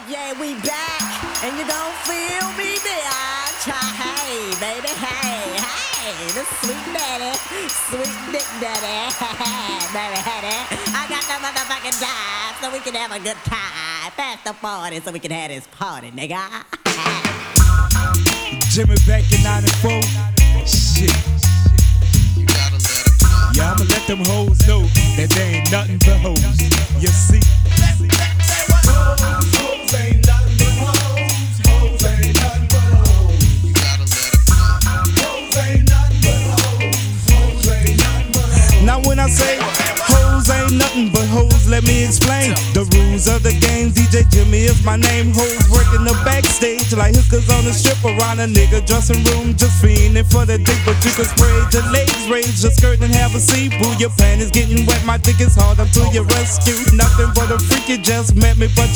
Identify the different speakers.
Speaker 1: Yeah, we back, and you don't feel me, bitch. Hey, baby, hey, the sweet daddy, sweet dick daddy, baby, honey. I got the motherfucking time, so we can have a good time. Pass the party, so we can have this party, nigga.
Speaker 2: Jimmy back in '94. Shit. Yeah, I'ma let them hoes know that they ain't nothing but hoes. You see? Hoes ain't nothing but hoes. Hoes ain't nothing but hoes. Hoes ain't nothing but hoes. Hoes ain't nothing but hoes. Now when I say hoes ain't nothing but hoes, let me explain the rules of the game. DJ Jimmy is my name. Hoes working the backstage like hookers on the strip around a nigga dressing room, just fiending for the dick. But you can spread your legs, raise your skirt and have a seat. Boo, your panties getting wet, my dick is hard. I'm to your rescue. Nothing but a freak, you just met me, but